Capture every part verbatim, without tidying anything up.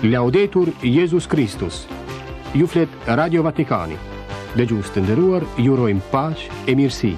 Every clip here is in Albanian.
Laudetur Jesus Christus. Ju flet Radio Vatikani. Dëgjues të nderuar, ju urojmë paqë e mirësi.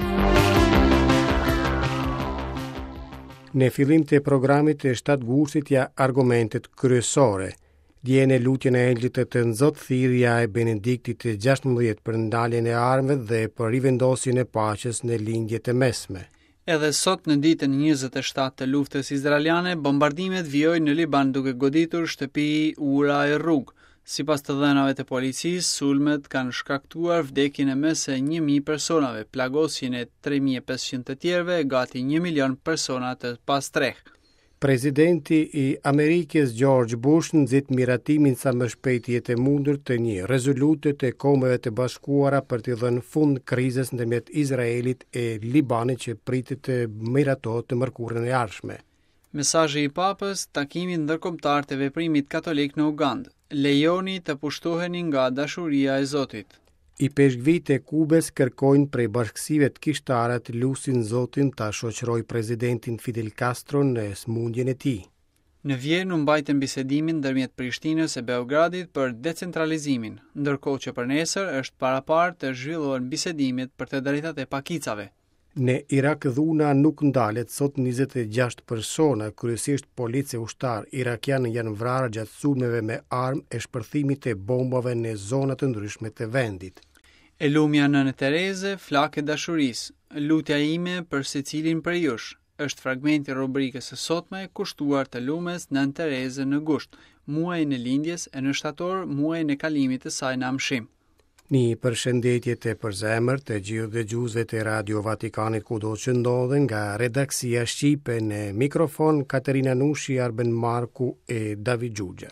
Në fillim të programit të shtatë gustit ja argumentet kryesore. Djene lutjen e engjëlit të Nzot, thirrja e Benediktit të gjashtëmbëdhjetë për ndaljen e armëve dhe për rivendosjen e paqes në lindjet e mesme. Edhe sot në ditën njëzet e shtatë të luftës izraeliane, bombardimet vijojnë në Liban duke goditur shtëpi, ura e rrugë. Sipas të dhënave të policisë, sulmet kanë shkaktuar vdekjen e mes se një mijë personave, plagosjen e tre mijë e pesëqind të tjerëve e gati një milion persona të pastrehë. Presidenti i Amerikës George Bush nxit miratimin sa më shpejt jetë e mundur të një rezolute të Kombeve të Bashkuara për të dhënë fund krizës ndërmjet Izraelit e Libanit që pritet të miratohet të mërkurën e ardhshme. Mesazhi i Papës, takimi ndërkombëtar të veprimit katolik në Ugandë. Lejoni të pushtoheni nga dashuria e Zotit. I peshqvit e Kubes kërkojnë prej bashkësive të kishtare të lusin Zotin ta shoqëroj presidentin Fidel Castro në smundjen e tij. Në Vjerë u mbajtën bisedimin ndërmjet Prishtinës e Beogradit për decentralizimin, ndërkohë që për nesër është paraparë të zhvillohen bisedimet për të drejtat e pakicave. Në Irak dhuna nuk ndalet, sot njëzet e gjashtë persona, kryesisht policie ushtar irakianë janë vrarë gjatë sulmeve me armë e shpërthimit e bombave në zona të ndryshme të vendit. E lumja Nënë Tereze, flakë e dashurisë, lutja ime për secilin prej jush, është fragmenti i rubrikës së sotme kushtuar të lumes Nënë Tereze në gusht, muajin e lindjes e në shtator muajin e kalimit të saj në amshim. Një përshëndetje të përzemër të gjithë dëgjuesve të Radio Vatikanit kudo që ndodhen, nga redaksia shqipe në mikrofon Katerina Nushi, Arben Marku e David Gjugja.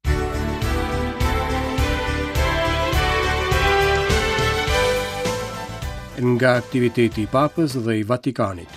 Nga aktiviteti i Papës dhe i Vatikanit.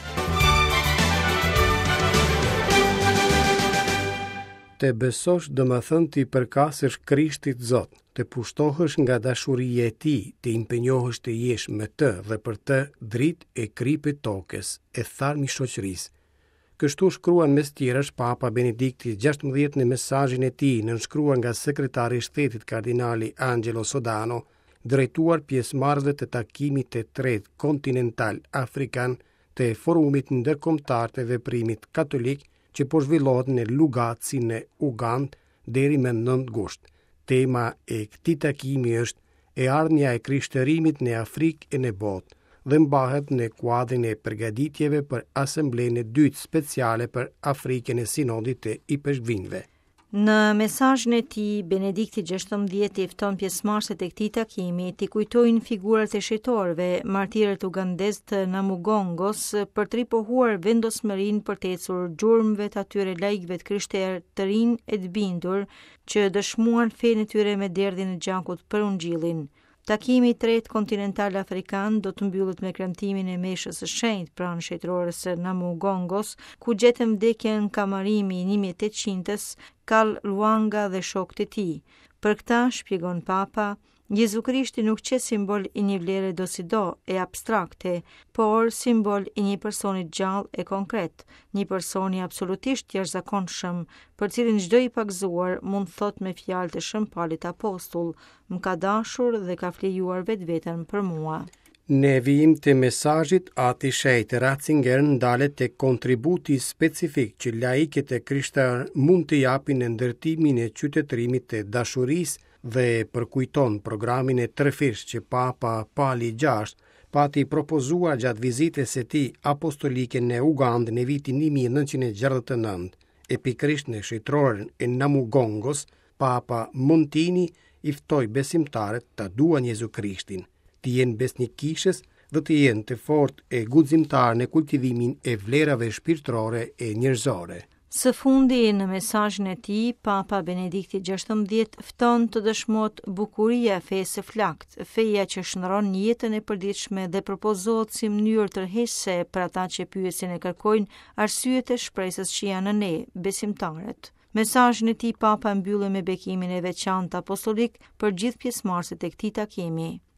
Të besosh do më thënë të i përkasësh Krishtit Zot, të pushtohësh nga dashuria e tij, të impenjohesh të jesh me të dhe për të dritë e kripit tokës, e tharmi shoqërisë. Kështu shkruan mes tjerash Papa Benedikti gjashtëmbëdhjetë në mesazhin e tij, nënshkruar nga sekretari i shtetit kardinali Angelo Sodano, drejtuar pjesëmarrësve të takimit të tretë kontinental afrikan të forumit ndërkombëtar të veprimit katolik që po zhvillohet në Lugaci në Ugandë deri më nëntë gusht. Tema e këtij takimi është e ardhmja e krishtërimit në Afrikë e në botë dhe mbahet në kuadrin e përgatitjeve për asemblenë e dytë speciale për Afrikën e Sinodit të i peshqvinjve. Në mesazhin e tij, Benedikti gjashtëmbëdhjetë i fton pjesëmarrësit e këtij takimi të kujtojnë figurat e shejtorëve, martirët ugandez të Namugongos, për të ripohuar vendosmërinë për të ecur gjurmëve të atyre laikëve të krishterë të rinj e të bindur që dëshmuan fenë e tyre me derdhin e gjakut për Ungjillin. Takimi i tretë kontinental afrikan do të mbyllet me kremtimin e meshës së shenjtë pranë shejtërores së Namugongos, ku gjetën vdekjen kamarimi i një mijë e tetëqind-ës, Kal Luanga dhe shokët e tij. Për këtë, shpjegon Papa, Jezu Krishti nuk që simbol i një vlere do si do e abstrakte, por simbol i një personi gjallë e konkret, një personi absolutisht jashtëzakonshëm, për cilin çdo i pagzuar mund thot me fjalë të Shëmpalit Apostull, më ka dashur dhe ka flejuar vetveten për mua. Në vijim të mesazhit, ati shejtë Ratzinger ndalet të kontributi specifik që laiket e krishterë mund të japin në ndërtimin e qytetërimit të dashurisë dhe përkujton programin e tërëfish që Papa Pali gjashtë pati propozuar gjatë vizitës së tij apostolike në Ugandë në vitin një mijë e nëntëqind e gjashtëdhjetë e nëntë. E pikërisht në shejtroren e Namugongos, Papa Montini i ftoi besimtarët ta duan Jezu Krishtin, të jenë besnikishës dhe të jenë të fortë e guximtar në kultivimin e vlerave shpirtërore e njerëzore. Së fundi në mesazhin e tij, Papa Benedikti gjashtëmbëdhjetë fton të dëshmohet bukuria e fesë së flakt, feja që shndron jetën e përditshme dhe propozohet si mënyrë tërheqëse për ata që pyesin e kërkojnë arsyet e shpresës që janë në ne, besimtarët. Mesazhin e tij Papa mbylli me bekimin e veçantë apostolik për gjithë pjesëmarrësit e këtij takimi.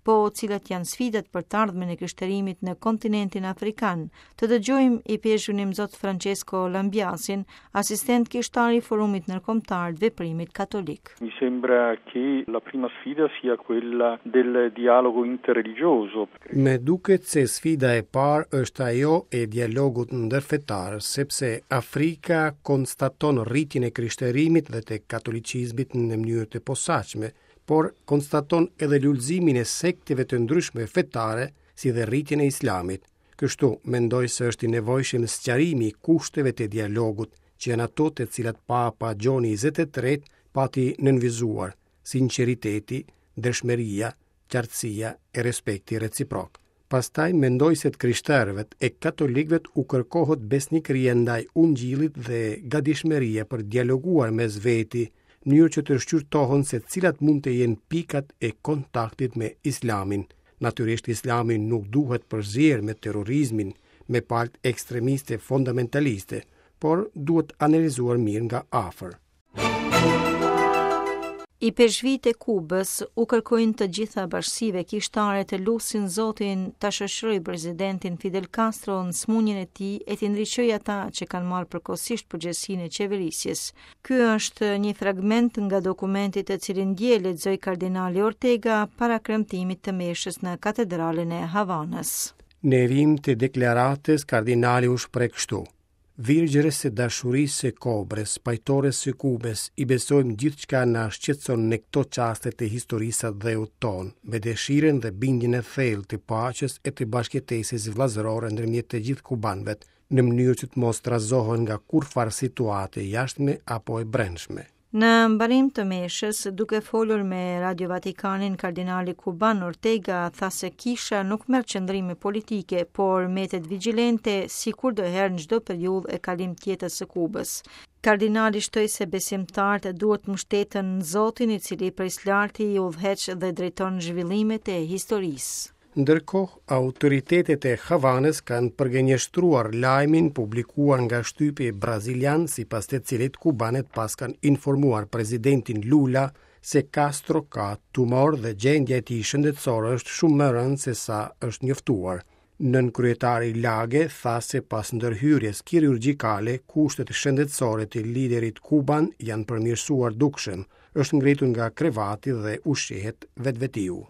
po cilat janë sfidat për të ardhmen e krishterimit në kontinentin afrikan. Të dëgjojmë i pjeshunim zot Francesco Lambiasin, asistent kishtari i Forumit Ndërkombëtar të Veprimit Katolik. Mi sembra che la prima sfida sia quella del dialogo interreligioso. Me duket se sfida e parë është ajo e dialogut ndërfetar, sepse Afrika konstaton rritjen e krishterimit dhe të katolicizmit në mënyrë të posaçme, por konstaton edhe lullëzimin e sekteve të ndryshme fetare, si dhe rritjen e islamit. Kështu, mendoj se është i nevojshëm sqarimi i kushteve të dialogut, që janë ato të cilat Papa Gjoni njëzet e tretë pati nënvizuar: sinqeriteti, dëshmeria, qartësia e respekti reciprok. Pastaj mendoj se të krishterëve e katolikëve u kërkohet besnikëria ndaj ungjillit dhe gatishmëria për dialoguar mes veti, në mënyrë që të shqyrtohen se cilat mund të jenë pikat e kontaktit me islamin. Natyrisht islami nuk duhet përzier me terrorizmin, me palët ekstremiste fundamentaliste, por duhet analizuar mirë nga afër. I peshvit e Kubës u kërkojnë të gjitha bashkësive kishtare të lusin Zotin ta shoqëroj presidentin Fidel Castro në smundjen e tij e të ndriçojë ata që kanë marrë përkohësisht përgjegjësinë e qeverisjes. Ky është një fragment nga dokumenti të cilin dje lexoi kardinali Ortega para kremtimit të meshës në katedralen e Havanës. Në rim të deklaratës, kardinali u shpreh kështu: Virgjërës së dashurisë së Kobres, pajtores së Kubes, i besojmë gjithçka na shqetëson në këto çaste të historisë së dheut ton, me dëshirën dhe bindjen e thellë të paqes e të bashkëtesës vëllazërore ndërmjet të gjithë kubanëve, në mënyrë që të mos trazohen nga kurrfarë situate jashtme apo e brendshme. Në mbarim të meshës, duke folur me Radio Vatikanin, kardinali kuban Ortega tha se kisha nuk merr qëndrime politike, por mbetet vigjilente si kur do herë në çdo periudhë e kalim tjetës së Kubës. Kardinali shtoi se besimtarët duhet mbështeten në Zotin, i cili prej larti i udhëheq dhe drejton zhvillimet e historisë. Ndërkohë, autoritetet e Havanës kanë përgënjeshtruar lajmin publikuar nga shtypi brazilian, sipas të cilit kubanet pas kanë informuar presidentin Lula se Castro ka tumor dhe gjendja e tij shëndetësore është shumë më e rëndë se sa është njoftuar. Nën kryetari Lage tha se pas ndërhyrjes kirurgjikale, kushtet shëndetësore të liderit kuban janë përmirësuar dukshëm, është ngritur nga krevati dhe ushqehet vetvetiu.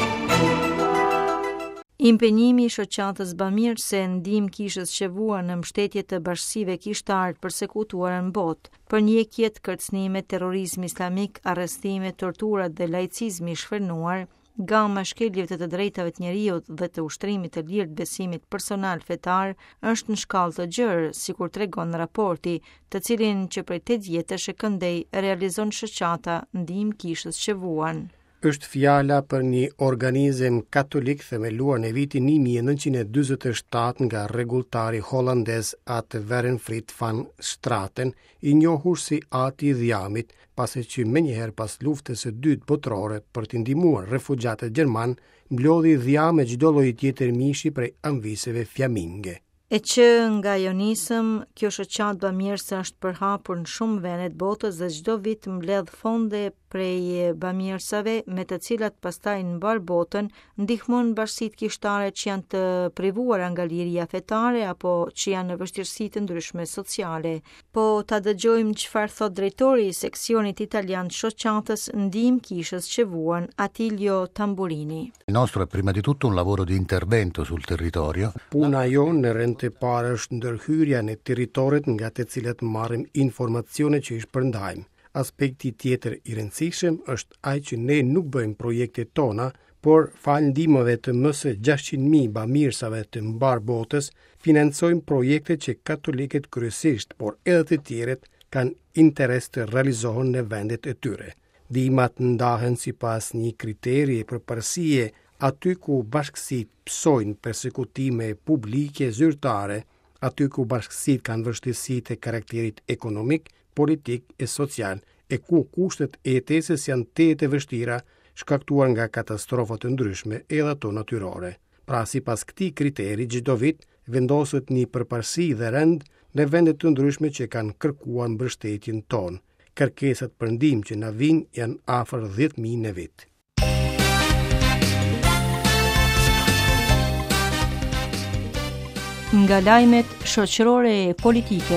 Impenjimi i shoqatës bamirë se ndihmë kishës qevuar në mbështetje të bashkësive kishtare të përsekutuara në botë, përnjekjet, kërcënime, terrorizmi islamik, arrestime, torturat dhe laicizmi i shfrenuar, gama shkeljeve të drejtave të njerëzit dhe të ushtrimit të lirë të besimit personal fetar është në shkallë të gjerë, sikur tregon raporti, të cilin që prej tetë vjetësh e këndej realizon shoqata ndihmë kishës qevuar. Është fjala për një organizëm katolik themeluar në vitin një mijë e nëntëqind e dyzet e shtatë nga rregulltari holandez Atte Werenfried van Straten, i njohur si Ati i Dhjamit, pasi që menjëherë pas luftës së dytë botërore për të ndihmuar refugjatët gjerman, mblodhi dhjam e çdo lloji tjetër mishi prej anviseve fjaminge. E që nga jonisëm, kjo shoqatë bamirëse është përhapur në shumë vende të botës dhe çdo vit mbledh fonde prej bamirësave me të cilat pastaj në mbar botën ndihmon bashkësitë kishtare që janë të privuara nga liria fetare apo që janë në vështirësi të ndryshme sociale. Po ta dëgjojmë çfarë thot drejtori i seksionit italian të shoqatës ndihmë kishës qevuar, Attilio Tamburini. Il nostro è prima di tutto un lavoro di intervento sul territorio. Puna jonë në rend të parë është ndërhyrja në territoret nga të cilat marrim informacione që i shpërndajmë. Aspekti tjetër i rëndësishëm është ai që ne nuk bëjmë projektet tona, por falë ndihmave të më së gjashtëqind mijë bamirësave të mbar botës, financojmë projekte që katolikët kryesisht, por edhe të tjerët kanë interes të realizohen në vendet e tyre. Ndihmat ndahen sipas një kriteri përparësie aty ku bashkësitë psojnë persekutime publike zyrtare, aty ku bashkësitë kanë vështirësi të karakterit ekonomik, politik e social, e ku kushtet e jetesës janë tetë e vështira, shkaktuar nga katastrofa të ndryshme edhe ato natyrore. Pra, sipas këtij kriteri, çdo vit vendoset një përparësi dhe rend në vende të ndryshme që kanë kërkuar mbështetjen tonë. Kërkesat për ndihmë që na vijnë janë afër dhjetë mijë në vit. nga lajmet shoqërore e politike.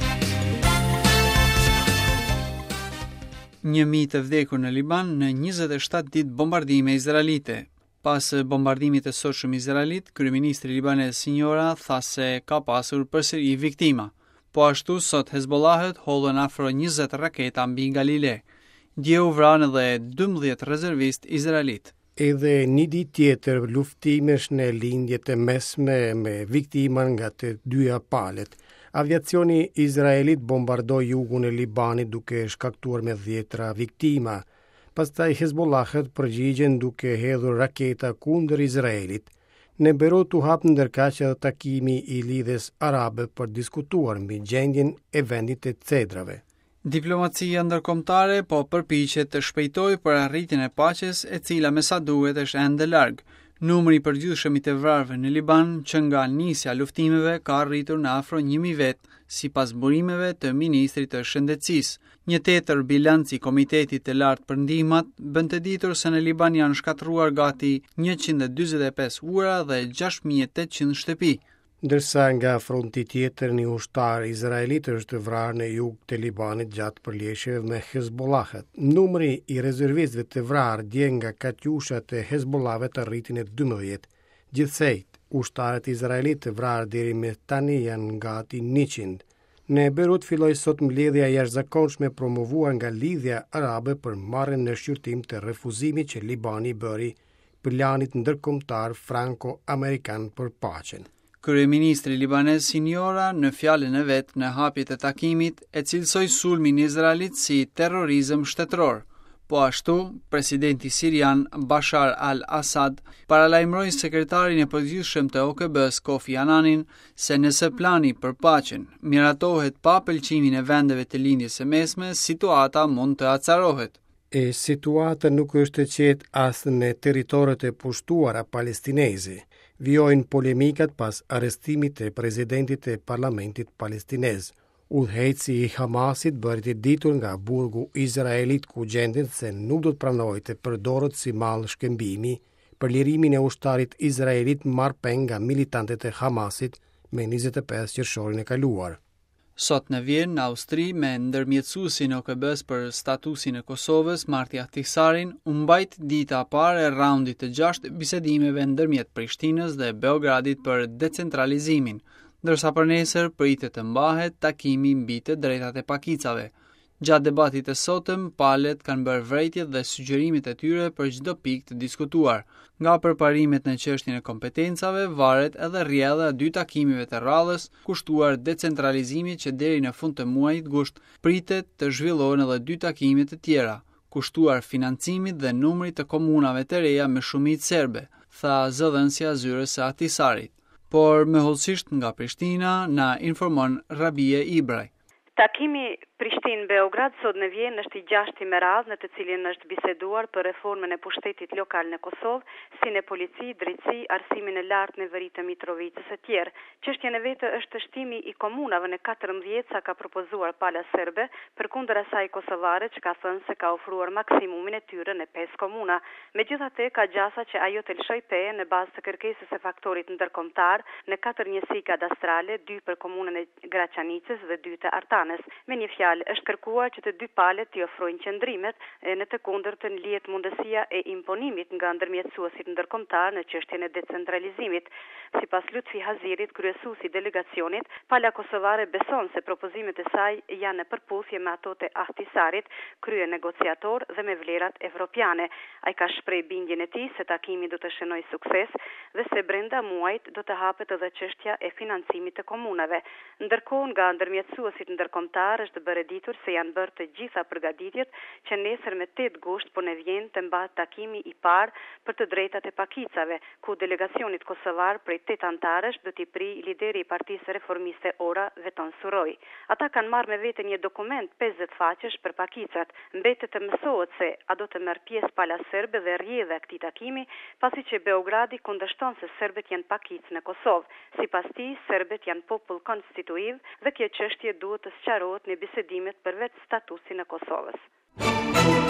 Një mijë të vdekur në Liban në njëzet e shtatë ditë bombardime izraelite. Pas bombardimit të sotshëm izraelit, kryeministri libanez Sinjora tha se ka pasur përsëri viktima. Po ashtu sot Hezbollahët hollën afro njëzet raketa mbi Galile. Dje u vranë edhe dymbëdhjetë rezervist izraelit. Edhe një ditë tjetër luftimesh në lindjet e mesme me viktima nga të dyja palët. Aviacioni izraelit bombardoi jugun e Libanit duke shkaktuar me dhjetra viktima. Pastaj Hezbollahët përgjigjen duke hedhur raketa kundër Izraelit. Në Beirut u hap ndërkaq edhe takimi i lidhjes arabe për diskutuar mbi gjendjen e vendit të Cedrave. Diplomacia ndërkombëtare po përpiqet të shpejtojë për arritjen e paqes, e cila me sa duhet është ende larg. Numri i përgjithshëm i të vrarëve në Liban që nga nisja luftimeve ka arritur në afro një mijë vet, sipas burimeve të ministrit të shëndetësisë. Një tjetër bilanc i Komitetit të Lartë për Ndihmat bën të ditur se në Liban janë shkatruar gati njëqind e dyzet e pesë ura dhe gjashtë mijë e tetëqind shtëpi. Ndërsa nga fronti tjetër një ushtar izraelit është vrarë në jug të Libanit gjatë përleshjeve me Hezbollahët. Numri i rezervistëve të vrarë dje nga katyushat e Hezbollahëve arritin e dymbëdhjetë. Gjithsejt, ushtarët izraelit të vrarë deri me tani janë gati njëqind. Në Beirut filloi sot mbledhja jashtëzakonshme promovuar nga Lidhja Arabe për marrjen në shqyrtim të refuzimit që Libani bëri planit ndërkombëtar franko-amerikan për paqen. Kryeministri libanez Sinjora në fjalën e vet në hapjet e takimit e cilësoi sulmin e Izraelit si terrorizëm shtetëror. Po ashtu, presidenti sirian Bashar al-Assad paralajmëroi sekretarin e përgjithshëm të O K B-s Kofi Annanin se nëse plani për paqen miratohet pa pëlqimin e vendeve të lindjes së mesme, situata mund të acarohet. E situata nuk është e qetë as në territoret e pushtuara palestineze. Vjojnë polemikat pas arrestimit të presidentit të parlamentit palestinez. Udhëheqësi i Hamasit bëri të ditur nga burgu izraelit ku gjenden se nuk do të pranojë të përdoret si mall shkëmbimi për lirimin e ushtarit izraelit marrë peng nga militantët e Hamasit me njëzet e pesë qershorin e kaluar. Sot në Vjenë, në Austri, me ndërmjetësuesin O K B-s për statusin e Kosovës, Marti Ahtisarin, u mbajt dita e parë e raundit të gjashtë bisedimeve ndërmjet Prishtinës dhe Beogradit për decentralizimin, ndërsa për nesër pritet të mbahet takimi mbi të drejtat e pakicave. Gjatë debatit të sotëm, palët kanë bërë vërejtjet dhe sugjerimet e tyre për çdo pikë të diskutuar. Nga përparimet në çështjen e kompetencave varet edhe rrjedha e dy takimeve të radhës, kushtuar decentralizimit që deri në fund të muajit gusht pritet të zhvillohen edhe dy takime të tjera, kushtuar financimit dhe numrit të komunave të reja me shumicë serbe, tha zëdhënësja zyrës së Ahtisarit. Por me hollësisht nga Prishtina na informon Rabie Ibraj. Takimi Prishtinë-Beograd sot në Vjenë është i gjashti me radhë në të cilin është biseduar për reformën e pushtetit lokal në Kosovë, si në polici, drejtësi, arsimin e lartë në veri të Mitrovicës e tjerë. Çështja e vetë është shtimi i komunave në katërmbëdhjetë sa ka propozuar pala serbe, përkundër asaj kosovare që ka thënë se ka ofruar maksimumin e tyre në pesë komuna. Megjithatë, ka gjasa që ajo të lëshoj peje në bazë të kërkesës së faktorit ndërkombëtar në katër njësi kadastrale, dy për komunën e Graçanicës dhe dy të Artanës. Me një fjalë, është kërkuar që të dy palët t'i ofrojnë qëndrimet, në të kundërtën lihet mundësia e imponimit nga ndërmjetësuesit ndërkombëtar në çështjen e decentralizimit. Sipas Lutfi Hazirit, kryesuesi i delegacionit, pala kosovare beson se propozimet e saj janë në përputhje me ato të Ahtisarit, krye negociator dhe me vlerat evropiane. Ai ka shpreh bindjen e tij se takimi do të shënojë sukses dhe se brenda muajit do të hapet edhe çështja e financimit të komunave. Ndërkohë, nga ndërmjetësuesit ndërkombëtar është bërë ditur se janë bërë të gjitha përgatitjet që nesër me tetë gusht po në Vjenë të mbahet takimi i parë për të drejtat e pakicave, ku delegacionit kosovar prej tetë antarësh do t'i pri lideri i Partisë Reformiste Ora Veton Suroj. Ata kanë marrë me vete një dokument pesëdhjetë faqesh për pakicat. Mbetet të mësohet se a do të merr pjesë pala serbe dhe rrjedha e këtij takimi, pasi që Beogradi kundërshton se serbët janë pakicë në Kosovë. Sipas tij, serbët janë popull konstituiv dhe kjo çështje duhet të sqarohet në bisedimet për vetë statusin e Kosovës.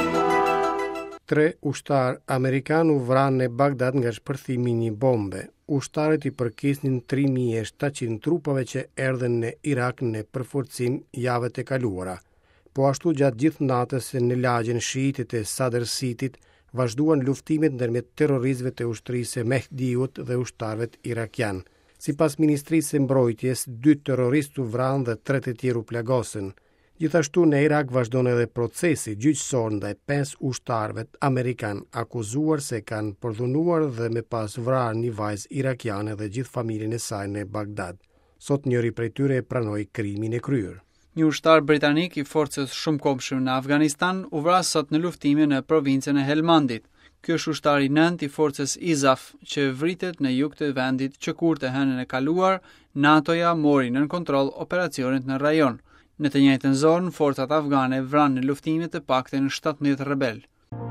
Tre ushtar amerikan u vranë në Bagdad nga shpërthimi një bombe. ushtarët i përkisnin tre mijë e shtatëqind trupave që erdhen në Irak në përforcim javët e kaluara. Po ashtu gjatë gjithë natës në lagjen shiitit e Sadr Cityt vazhduan luftimet ndërmjet terroristëve të ushtrisë së Mehdiut dhe ushtarëve irakian. Sipas Ministrisë së Mbrojtjes, dy terroristë u vranë dhe tre të tjerë u plagosën. Gjithashtu në Irak vazhdon edhe procesi gjyqësor ndaj pesë ushtarëve amerikan akuzuar se kanë përdhunuar dhe me pas vrarë një vajzë irakiane dhe gjithë familjen e saj në Bagdad. Sot njëri prej tyre e pranoi krimin e kryer. Një ushtar britanik i forcës shumë kopshëm në Afganistan u vras sot në luftime në provincën e Helmandit. Ky është ushtari i nëntë i forcës I S A F që vritet në jug të vendit që kur të hënën e kaluar NATO-ja mori nën kontroll operacionet në rajon. Në të njëjtën zonë, forcat afgane vranë në luftime të paktën shtatëmbëdhjetë rebel.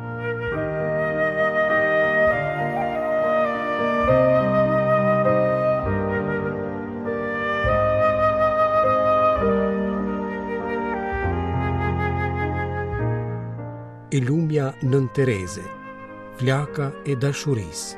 E lumja Nën Tereze, flaka e dashurisë.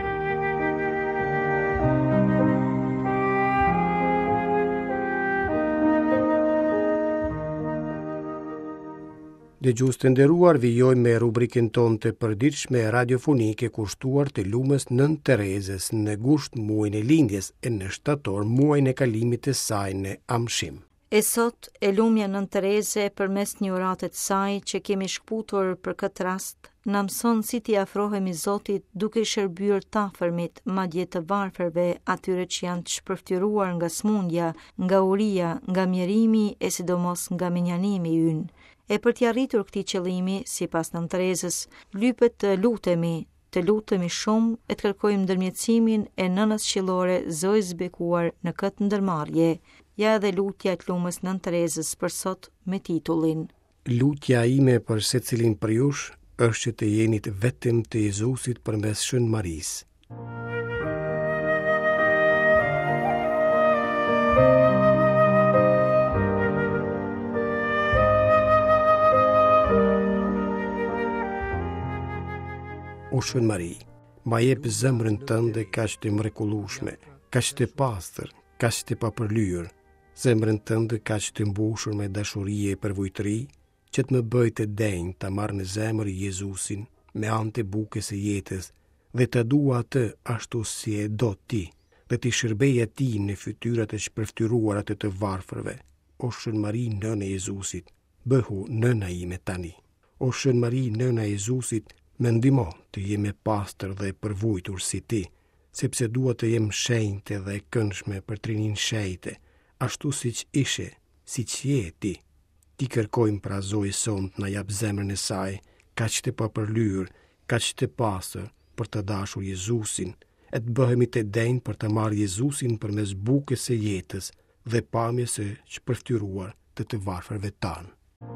Dëgjues të nderuar, vijojmë me rubrikën tonë të përditshme radiofonike kushtuar të lumës Nën Terezes në gusht muajin e lindjes e në shtator muajin e kalimit të saj në Amshim. E sot, e lumja Nën Tereze përmes një urate të saj që kemi shkputur për këtë rast, na mëson si t'i afrohemi Zotit duke shërbyer të afërmit, madje të varfërve, atyre që janë të shpërftyruar nga smundja, nga uria, nga mjerimi e sidomos nga menjanimi ynë. E për t'i arritur këtij qëllimi, sipas Nën Terezes, lypet të lutemi, të lutemi shumë e të kërkojmë ndërmjetësimin e nënës qiellore Zojës bekuar në këtë ndërmarrje. Ja edhe lutja e lumës Nën Terezes për sot me titullin: Lutja ime për secilin prej jush është që të jeni të vetëm të Jezusit përmes Shën Marisë. O Shën Mari, ma jep zemrën tënde kaq të mrekullueshme, kaq të pastër, kaq të papërlyer, zemrën tënde kaq të mbushur me dashuri e përvojtëri, që të më bëj të denj ta marr në zemër Jezusin me anë të bukës së jetës dhe të dua atë ashtu si e do ti, dhe të shërbej atij në fytyrat e shpërftyruara të të varfërve. O Shën Mari, nëna e Jezusit, bëhu nëna ime tani. O Shën Mari, nëna e Jezusit, më ndihmo të jem e pastër dhe e përvojtur si ti, sepse dua të jem shenjtë dhe e këndshme për trinin shejte, ashtu siç ishe, siç je ti. Ti kërkojmë pra Zojë son na jap zemrën e saj, kaq të papërlyer, kaq të pastër për të dashur Jezusin, e të bëhemi të denj për të marrë Jezusin përmes bukës së jetës dhe pamjes së shpërftyruar të të varfërve tanë.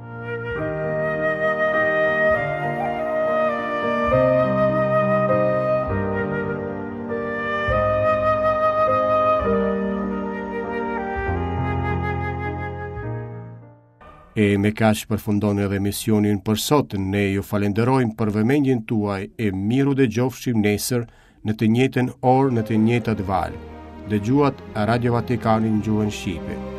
E me kaq përfundon edhe misionin për sot. Ne ju falenderojmë për vëmendjen tuaj e miru dëgjofshim nesër në të njëjtën orë në të njëjtat valë. Dëgjuat Radio Vatikanin gjuhën shqipe.